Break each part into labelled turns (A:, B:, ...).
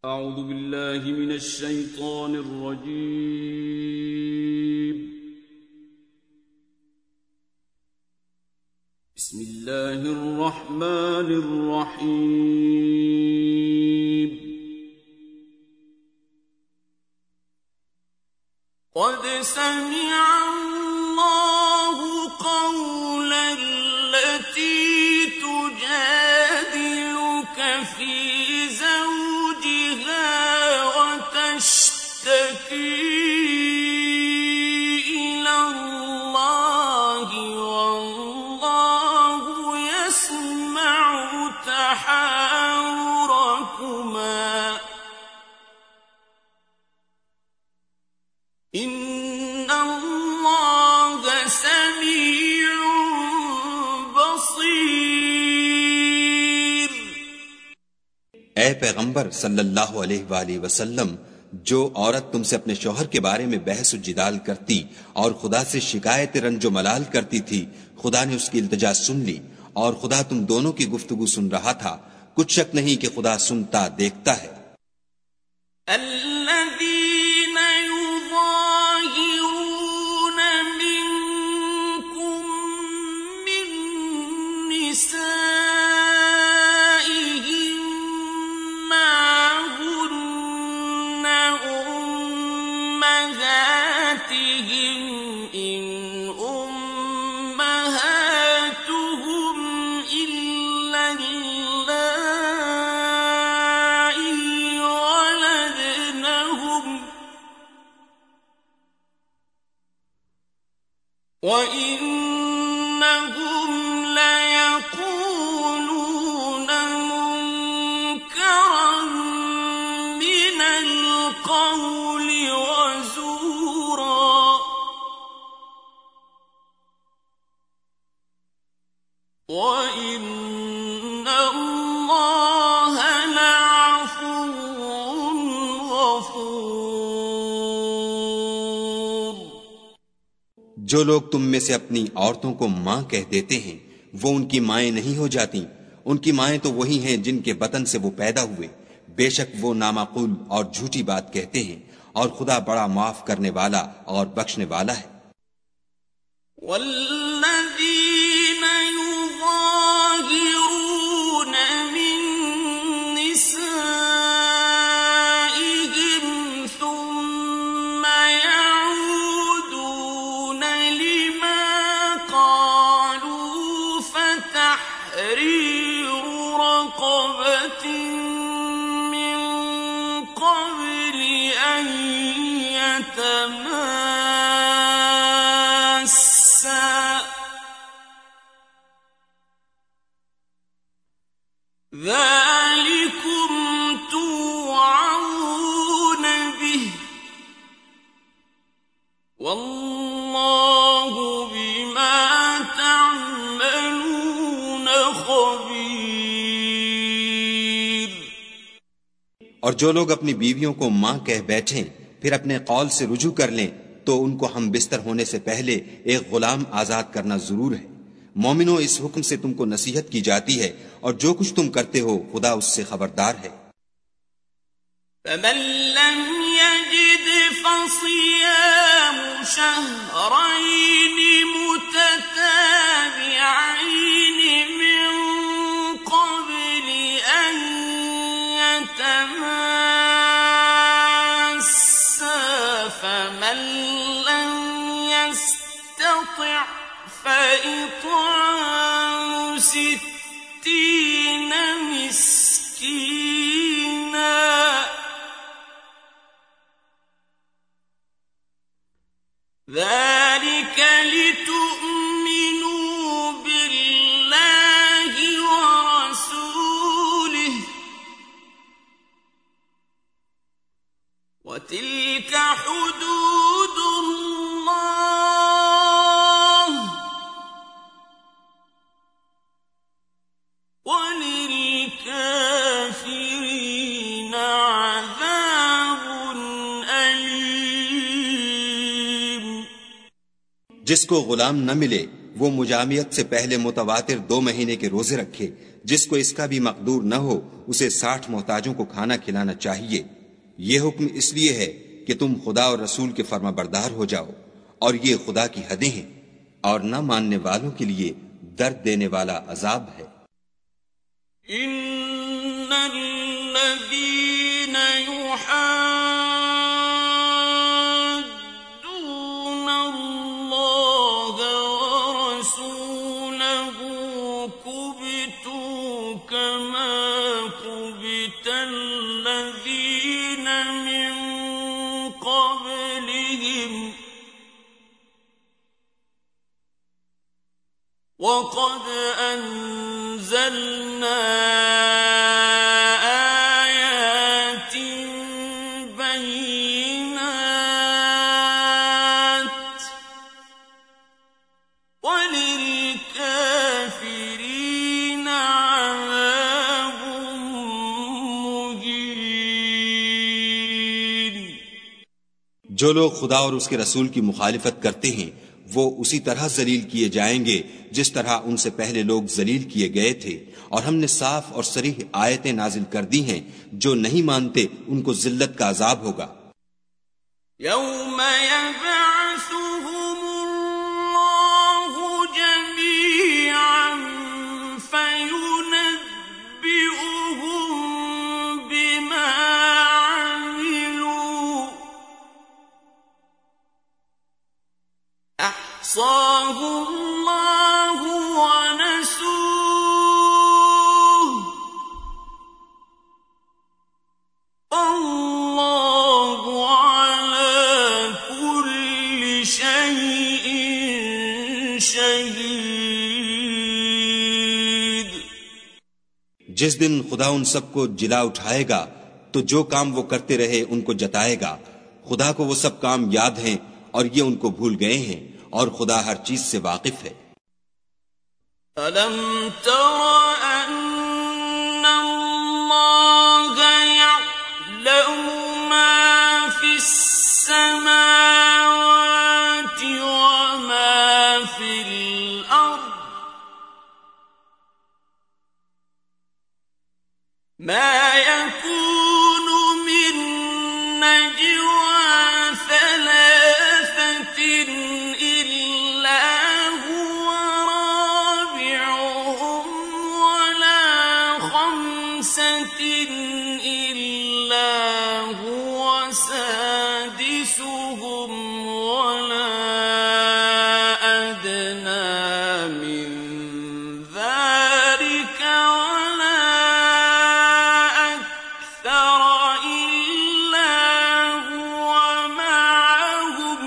A: أعوذ بالله من الشيطان الرجيم. بسم الله الرحمن الرحيم. قد سمع الله قول التي تجادلك في زوجها وتشتكي إلى الله والله يسمع تحاوركما إن الله سميع بصير.
B: ऐ पैगंबर सल्लल्लाहु अलैहि वसल्लम, जो औरत तुमसे अपने शौहर के बारे में बहस जिदाल करती और खुदा से शिकायत रंजो मलाल करती थी, खुदा ने उसकी इल्तिजा सुन ली और खुदा तुम दोनों की गुफ्तगू सुन रहा था। कुछ शक नहीं कि खुदा सुनता देखता है।
A: الذين يظاهرون منكم من نسائهم ما هن أمهاتهم إن أمهاتهم إلا اللائي ولدنهم وإنهم ليقولون منكرا من القول وزورا وإن الله لعفو غفور.
B: जो लोग तुम में से अपनी औरतों को मां कह देते हैं, वो उनकी माएं नहीं हो जाती। उनकी माएं तो वही हैं जिनके बतन से वो पैदा हुए। बेशक वो नामाकुल और झूठी बात कहते हैं और खुदा बड़ा माफ करने वाला और बख्शने वाला है।
A: والذين يظاهرون من نسائهم ثم يعودون لما قالوا فتحرير رقبة من قبل أن يتماسا ذلكم توعظون به والله بما تعملون خبير.
B: और जो लोग अपनी बीवियों को मां कह बैठें, फिर अपने कौल से रुजू कर लें, तो उनको हम बिस्तर होने से पहले एक गुलाम आजाद करना जरूर है। मोमिनो, इस हुक्म से तुमको नसीहत की जाती है और जो कुछ तुम करते हो खुदा उससे खबरदार है।
A: فمن لم يجد فصيام شهرين متتابعين من قبل أن يتماسا فمن لم يستطع فإطعام 60 مسكينا ذلك لتؤمنوا بالله ورسوله وتلك حدود الله وللكافرين عذاب أليم.
B: जिसको गुलाम न मिले वो मुजामियत से पहले मुतवातिर 2 महीने के रोजे रखे। जिसको इसका भी मकदूर न हो उसे 60 मोहताजों को खाना खिलाना चाहिए। ये हुक्म इसलिए है कि तुम खुदा और रसूल के फर्माबरदार हो जाओ, और ये खुदा की हदें हैं, और न मानने वालों के लिए दर्द देने वाला अजाब है।
A: وقد أنزلنا آيات بينات وللكافرين عذاب مهين।
B: जो लोग खुदा और उसके रसूल की मुखालिफत करते हैं वो उसी तरह जलील किए जाएंगे जिस तरह उनसे पहले लोग जलील किए गए थे, और हमने साफ और सरीह आयतें नाजिल कर दी हैं। जो नहीं मानते उनको जिल्लत का अजाब होगा।
A: यौम यबअसुहुमुल्लाहु जमीअन फयुनब्बिउहुम बिमा अहसाहु अल्लाहु व नसूह अल्लाहु अला कुल्ली शैइन शहीद।
B: जिस दिन खुदा उन सबको जिला उठाएगा तो जो काम वो करते रहे उनको जताएगा। खुदा को वो सब काम याद हैं और ये उनको भूल गए हैं, और खुदा हर चीज से वाकिफ है।
A: अलम तरा अन्नल्लाह यअलमु मा फिस समावाति व मा फिल अर्द मा यकूनु मिन नजवा थलाथतिन سادسهم ولا أدنى من ذلك ولا أكثر إلا هو معهم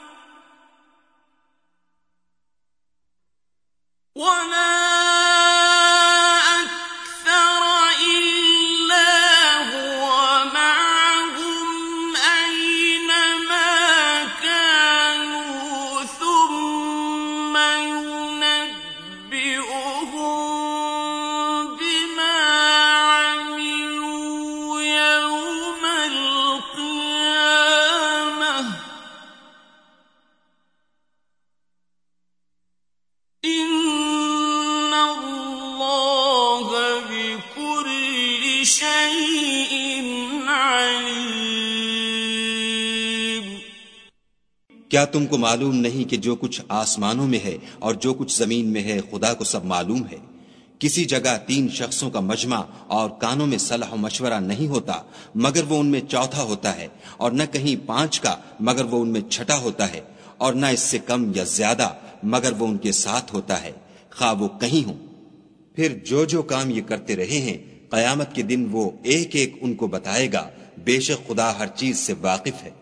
B: क्या तुमको मालूम नहीं कि जो कुछ आसमानों में है और जो कुछ जमीन में है खुदा को सब मालूम है। किसी जगह 3 शख्सों का मजमा और कानों में सलाह मशवरा नहीं होता मगर वो उनमें चौथा होता है, और न कहीं 5 का मगर वो उनमें छठा होता है, और न इससे कम या ज्यादा मगर वो उनके साथ होता है, खा वो कहीं हो। फिर जो जो काम ये करते रहे हैं कयामत के दिन वो एक एक उनको बताएगा। बेशक खुदा हर चीज से वाकिफ है।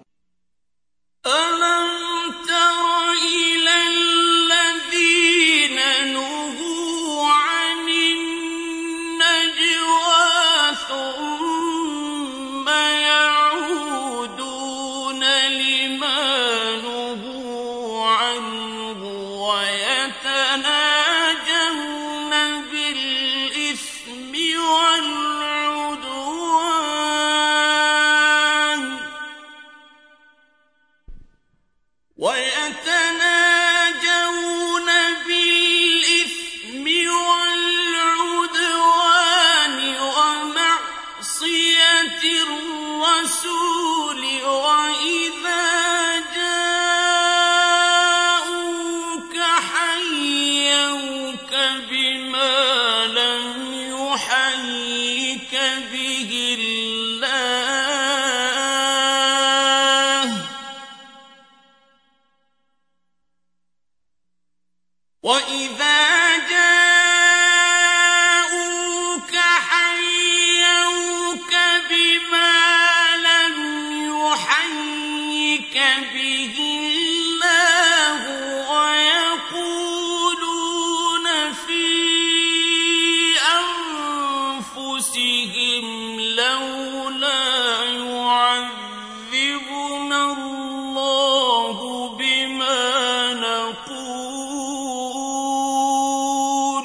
A: يحييك به الله وإذا جاءوك حيوك بما لم يحيك به الله ويقولون في أنفسهم لولا يعذبنا الله بما نقول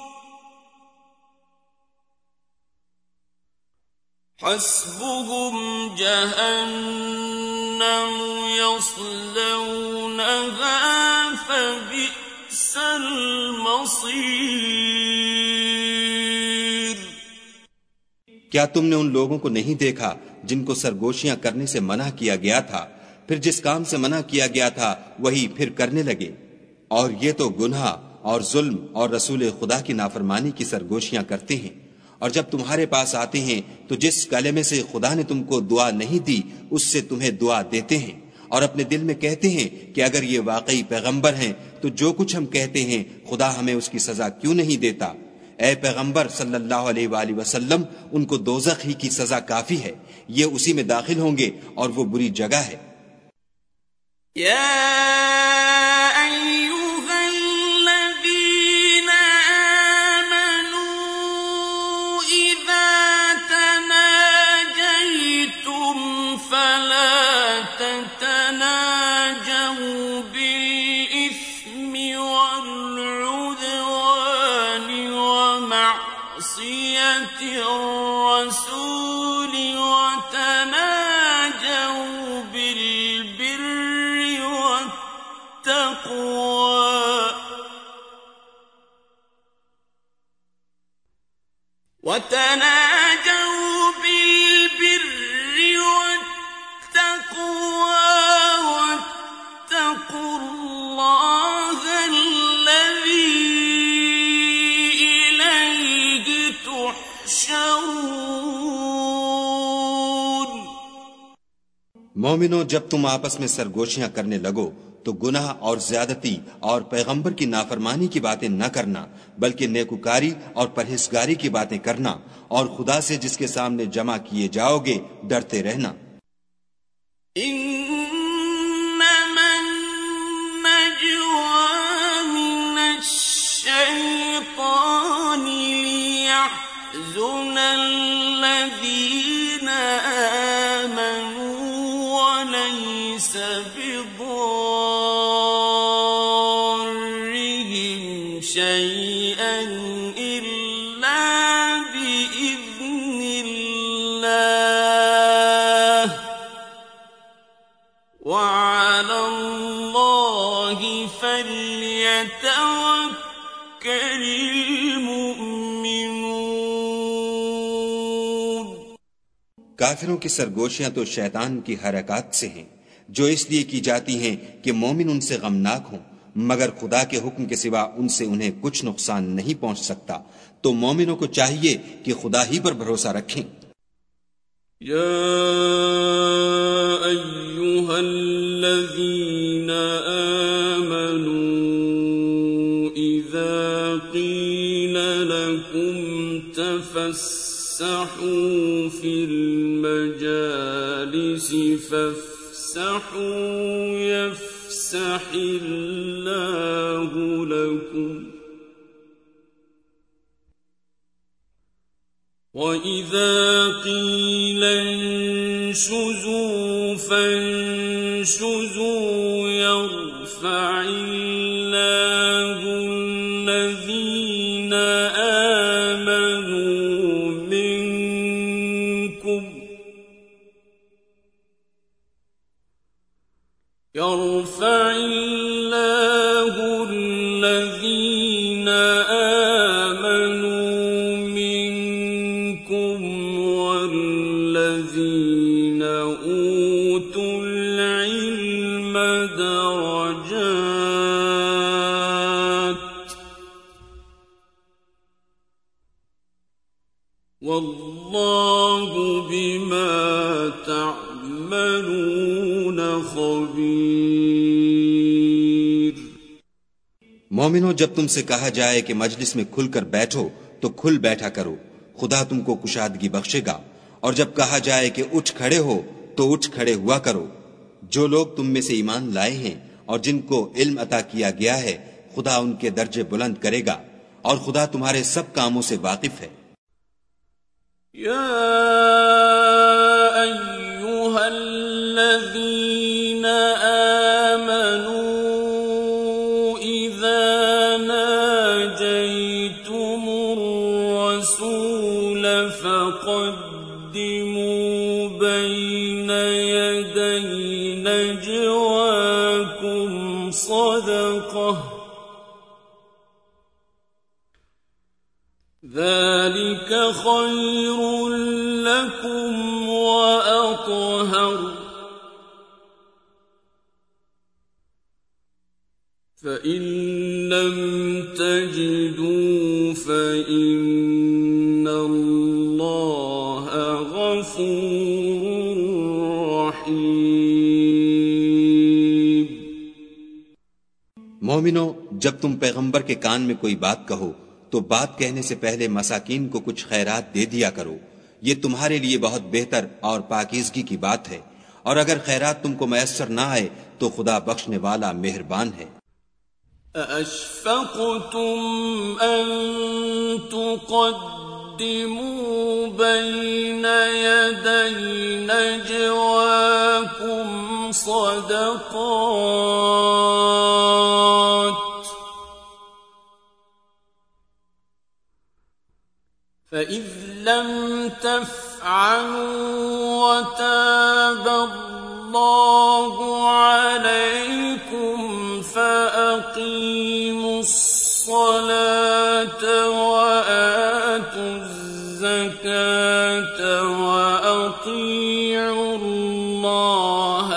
A: حسبهم جهنم يصلونها فبئس المصير
B: क्या तुमने उन लोगों को नहीं देखा जिनको सरगोशियां करने से मना किया गया था, फिर जिस काम से मना किया गया था वही फिर करने लगे? और ये तो गुनाह और जुल्म और रसूल खुदा की नाफरमानी की सरगोशियां करते हैं। और जब तुम्हारे पास आते हैं तो जिस कलमे से खुदा ने तुमको दुआ नहीं दी उससे तुम्हें दुआ देते हैं और अपने दिल में कहते हैं कि अगर ये वाकई पैगंबर हैं तो जो कुछ हम कहते हैं खुदा हमें उसकी सजा क्यों नहीं देता। ए पैगंबर सल्लल्लाहु अलैहि वसल्लम, उनको दोज़ख ही की सजा काफी है, ये उसी में दाखिल होंगे और वो बुरी जगह है।
A: الرسول وتناجوا بالبر والتقوى واتقوا الله الذي إليه تحشرون।
B: मोमिनो, जब तुम आपस में सरगोशियां करने लगो तो गुनाह और ज्यादती और पैगंबर की नाफरमानी की बातें न करना, बल्कि नेकुकारी और परहेजगारी की बातें करना और खुदा से जिसके सामने जमा किए जाओगे डरते रहना।
A: بضارهم شيئا إلا بإذن الله وعلى الله فليتوكل المؤمنون।
B: काफिरों की सरगोशियां तो शैतान की हरकत से हैं, जो इसलिए की जाती हैं कि मोमिन उनसे गमनाक हों, मगर खुदा के हुक्म के सिवा उनसे उन्हें कुछ नुकसान नहीं पहुंच सकता। तो मोमिनों को चाहिए कि खुदा ही पर भरोसा रखें।
A: या अय्युहल्लज़ीना आमनू इज़ा क़ीला लकुम तफ़स्सहू फ़िल मजालिसि يفسح الله لكم وإذا قيل انشزوا فانشزوا يرفع الله الذين آمنوا منكم يرفع الله الذين آمنوا منكم والذين أوتوا العلم درجات वल्लाहु बिमा तअमलून खबीर।
B: मोमिनो, जब तुमसे कहा जाए कि मजलिस में खुलकर बैठो तो खुल बैठा करो, खुदा तुमको कुशादगी बख्शेगा। और जब कहा जाए कि उठ खड़े हो तो उठ खड़े हुआ करो। जो लोग तुम में से ईमान लाए हैं और जिनको इल्म अता किया गया है, खुदा उनके दर्जे बुलंद करेगा और खुदा तुम्हारे सब कामों से वाकिफ है।
A: या अय्युहल्लज़ीना आमनू इज़ा नाजयतुमुर रसूल फक़द्दिमू बैन यदै नजवाकुम सदक़ह ذلك خير لكم وأطهر فإن لم تجدوا فإن الله غفور رحيم।
B: मोमिनो, जब तुम पैगंबर के कान में कोई बात कहो तो बात कहने से पहले मसाकीन को कुछ खैरात दे दिया करो। ये तुम्हारे लिए बहुत बेहतर और पाकीज़गी की बात है। और अगर खैरात तुमको मयस्सर ना आए तो खुदा बख्शने वाला मेहरबान है।
A: अअशफ़क़्तुम अन तुक़द्दिमू बैन यदै नजवाकुम सदक़ात فإذ لم تفعلوا وتاب الله عليكم فأقيموا الصلاة وآتوا الزكاة وأطيعوا الله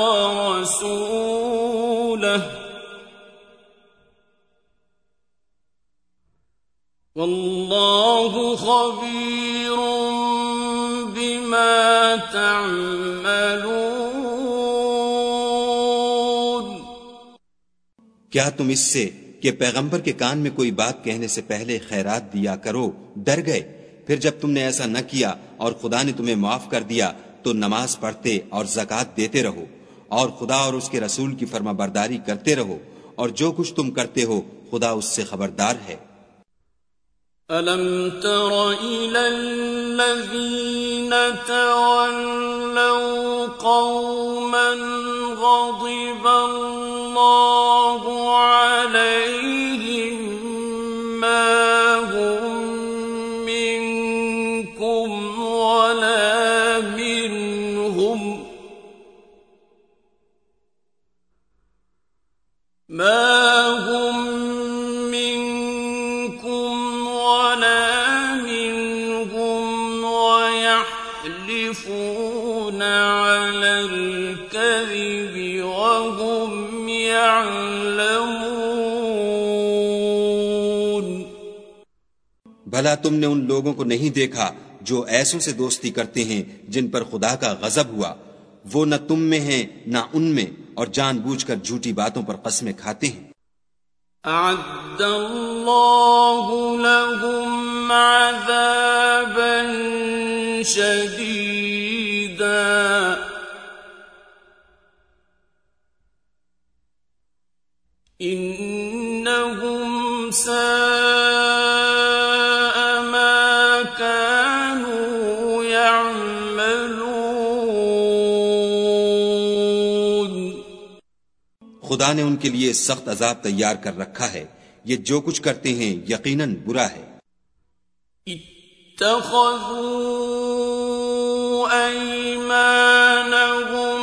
A: ورسوله والله خبير بما تعملون।
B: क्या तुम इससे कि पैगंबर के कान में कोई बात कहने से पहले खैरात दिया करो डर गए? फिर जब तुमने ऐसा न किया और खुदा ने तुम्हें माफ कर दिया तो नमाज पढ़ते और ज़कात देते रहो और खुदा और उसके रसूल की फर्माबरदारी करते रहो, और जो कुछ तुम करते हो खुदा उससे खबरदार है।
A: ألم تر إلى الذين تولوا قوما غضب الله عليهم ما هم منكم ولا منهم يحلفون على الكذب وهم يعلمون।
B: भला तुमने उन लोगों को नहीं देखा जो ऐसों से दोस्ती करते हैं जिन पर खुदा का गजब हुआ? वो न तुम में हैं न उनमें, और जानबूझकर झूठी बातों पर कसमें खाते हैं।
A: أعد الله لهم عذابا شديدا إنهم ساء ما كانوا يعملون।
B: खुदा ने उनके लिए सख्त अजाब तैयार कर रखा है, ये जो कुछ करते हैं यकीनन बुरा है।
A: इत्तखज़ू अयमानहुम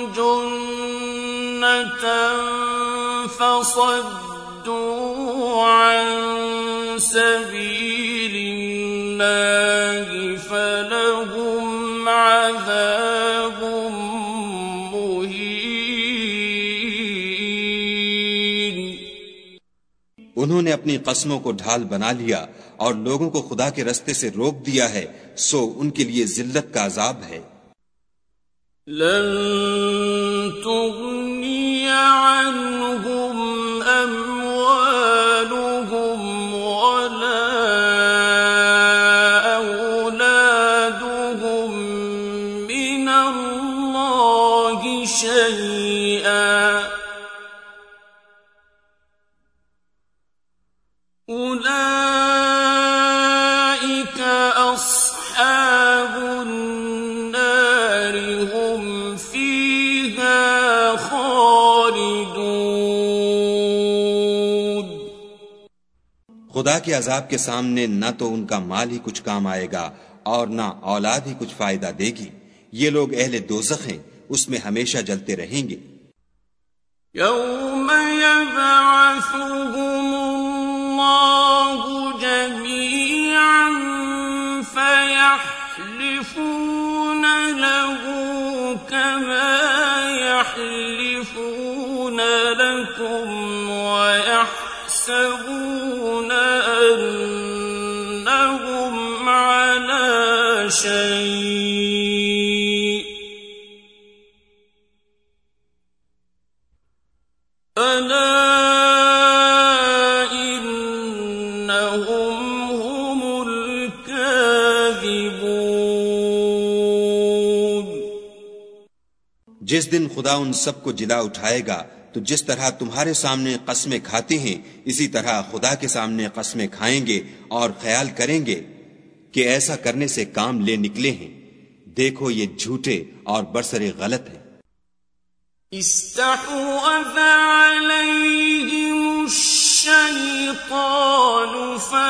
A: जुन्नतन फसद्दू अन सबीलिल्लाहि फलहुम अज़ाबुम
B: उन्होंने अपनी कस्मों को ढाल बना लिया और लोगों को खुदा के रास्ते से रोक दिया है, सो उनके लिए जिल्लत का अजाब है।
A: लन तुगनी अन्हुम अम्वालुहुम वला औलादुहुम मिनल्लाहि शैआ उलाइक अस्हाबुन नार हुम फीहा खालिदून।
B: खुदा के अजाब के सामने न तो उनका माल ही कुछ काम आएगा और न औलाद ही कुछ फायदा देगी। ये लोग अहले दोज़ख हैं, उसमें हमेशा जलते रहेंगे।
A: यौम यबअसुहुमुल्लाहु जमीअन फयहलिफून लहू कमा यहलिफून लकुम वयहसबून अन्नहुम अला शै'इन अला इन्नहुम हुमुल काज़िबून।
B: जिस दिन खुदा उन सबको जिला उठाएगा तो जिस तरह तुम्हारे सामने कस्में खाते हैं, इसी तरह खुदा के सामने कस्में खाएंगे और ख्याल करेंगे कि ऐसा करने से काम ले निकले हैं। देखो ये झूठे और बरसरे गलत हैं।
A: इस्तहवज़ अलैहिमुश शैतानु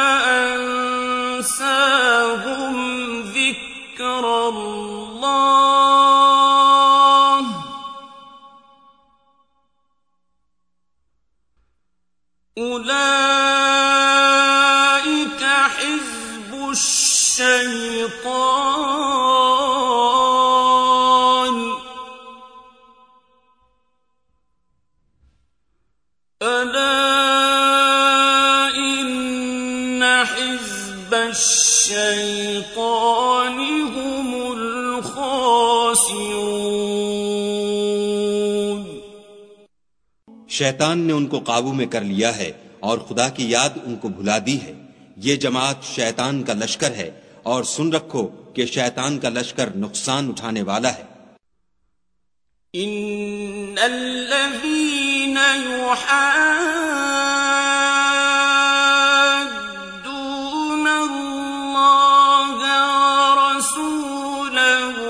A: फअंसाहुम ज़िक्रल्लाह उलाइक हिज़्बुश शैतान अला इन्न हिज़्बश शैतानि हुमुल खासिरून।
B: शैतान ने उनको काबू में कर लिया है और खुदा की याद उनको भुला दी है। ये जमात शैतान का लश्कर है और सुन रखो कि शैतान का लश्कर नुकसान उठाने वाला है।
A: इन्नल्लज़ीन युहाद्दून अल्लाह वरसूलहु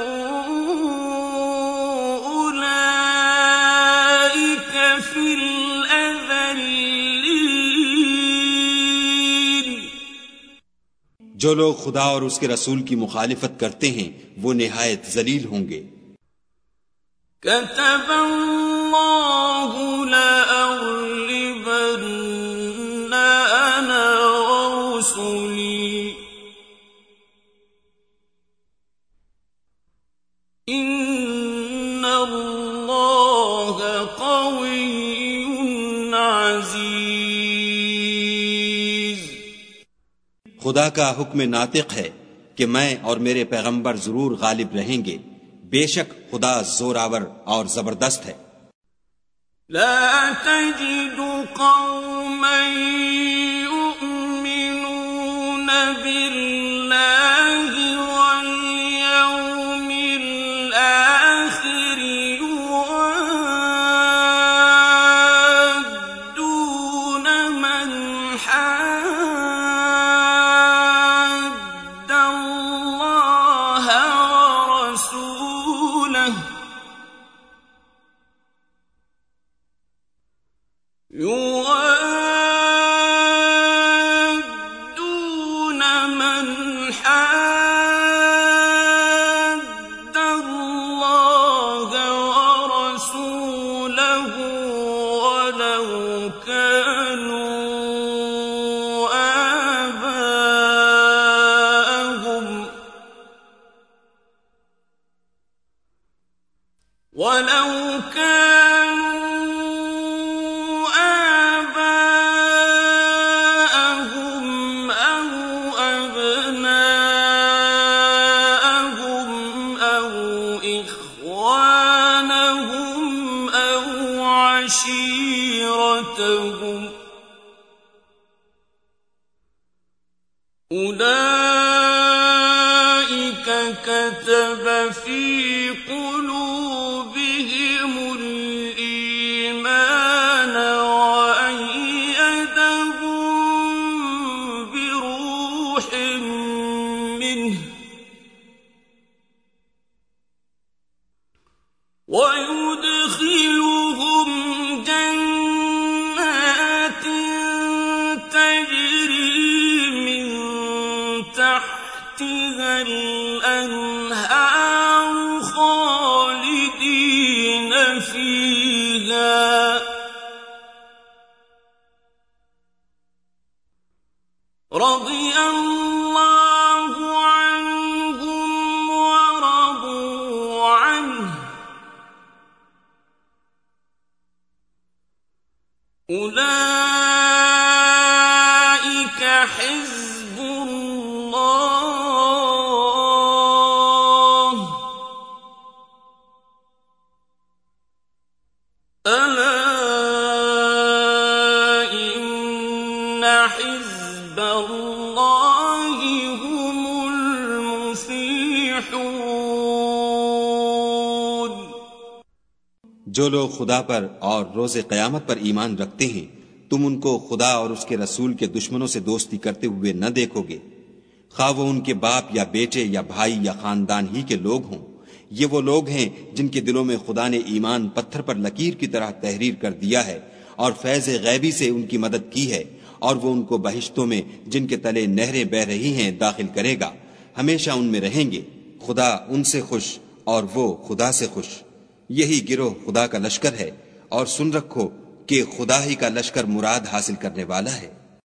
A: उलाइक फिल अज़ल्लीन।
B: जो लोग खुदा और उसके रसूल की मुखालिफत करते हैं वो निहायत जलील होंगे।
A: कतबल्लाहु लअग़लिबन्न अना वरुसुली इन्नल्लाह क़विय्युन अज़ीज़।
B: खुदा का हुक्म नातिक है कि मैं और मेरे पैगंबर जरूर गालिब रहेंगे। बेशक खुदा जोरावर और जबरदस्त है।
A: ला तजिदु कौमन युमिनून बिल्लाहि वल यौमिल आखिर युवाद्दून मन हाद्दल्लाह वरसूलह युवाद्दून मन حاد الله ورسوله ولو كانوا آباءهم منه ويدخلهم جنات تجري من تحتها الأنهار خالدين فيها رضي الله عنهم ورضوا عنه أولئك حزب الله ألا إن حزب الله هم المفلحون।
B: जो लोग खुदा पर और रोज़े क़यामत पर ईमान रखते हैं, तुम उनको खुदा और उसके रसूल के दुश्मनों से दोस्ती करते हुए न देखोगे, खा वो उनके बाप या बेटे या भाई या खानदान ही के लोग हों। ये वो लोग हैं जिनके दिलों में खुदा ने ईमान पत्थर पर लकीर की तरह तहरीर कर दिया है और फैज़ गैबी से उनकी मदद की है, और वो उनको बहिश्तों में जिनके तले नहरें बह रही हैं दाखिल करेगा, हमेशा उनमें रहेंगे। खुदा उनसे खुश और वो खुदा से खुश। यही गिरोह खुदा का लश्कर है, और सुन रखो कि खुदा ही का लश्कर मुराद हासिल करने वाला है।